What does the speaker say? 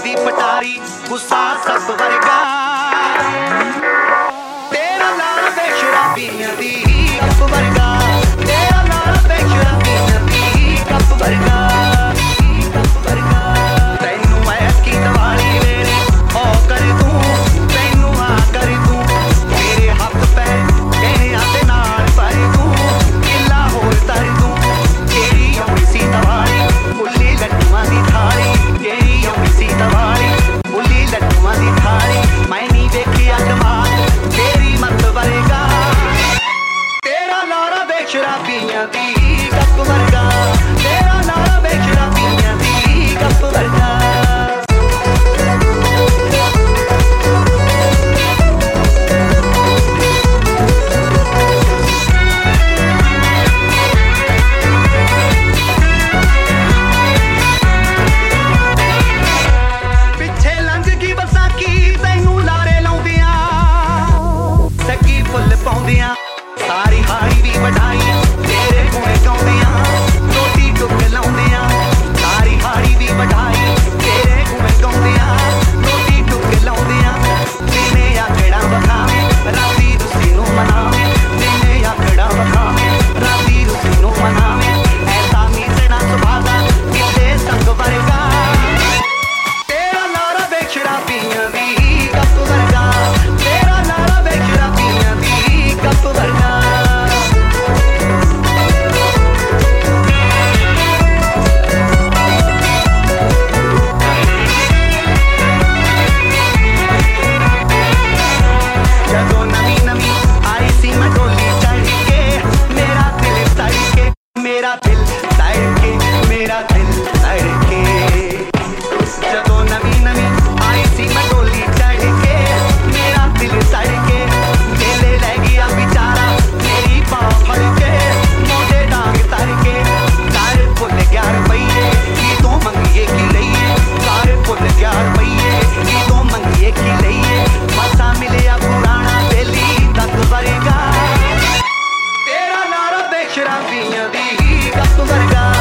दी पटारी गुस्सा सब वर्गा तेरा लाल वे शराबियां दी कप वर्गा तेरा लाल वे शराबियां दी कप वर्गा तैनू मैं की दवाली वेले ओ कर दूं तैनू आ कर दूं मेरे हक पैर कहने आते नाल भर दूं किला होर तर दूं तेरी औड़ी सी दवाली बुल्ली लड्डुआं दी थाली तेरी औड़ी सी दवाली बुल्ली लड्डुआं दी थाली मैं नहीं देखिया दिमाग तेरी मत वरेगा तेरा लारा वे शराबियां दी कप वर्गा तेरा लारा वे शराबियां दी कप वर्गा सारी हाड़ी भी बढ़ाई तेरे गुणे गाउंदियां रोटी टुक लाउंदियां सारी हाड़ी भी बढ़ाई तेरे गुणे गाउंदियां रोटी टुक लाउंदियां दिने आखड़ा वखावे राती रुसी नूं मनावे दिने आखड़ा वखावे राती रुसी नूं मनावे ऐसा मीसना सुभागा किते संग वर्गा तेरा लारा वे शराबियां दी कप वर्गा तेरा लारा वे शराबियां दी कप वर्गा मेरा दिल तड़के मेरा दिल तड़के जदों नवी नवी आई सी मैं डोली चढ़ के मेरा दिल तड़के मेले लै गया बेचारा मेरी बाह फड़ के मोढे डांग तर के घर भुल गया रुपईए की तो मंगिए की लईए घर भुल गया रुपईए की तो मंगिए की लईए मसा मिलिया पुराना बेली तक वरेगा तेरा लारा वे शराबियां दी कप वर्गा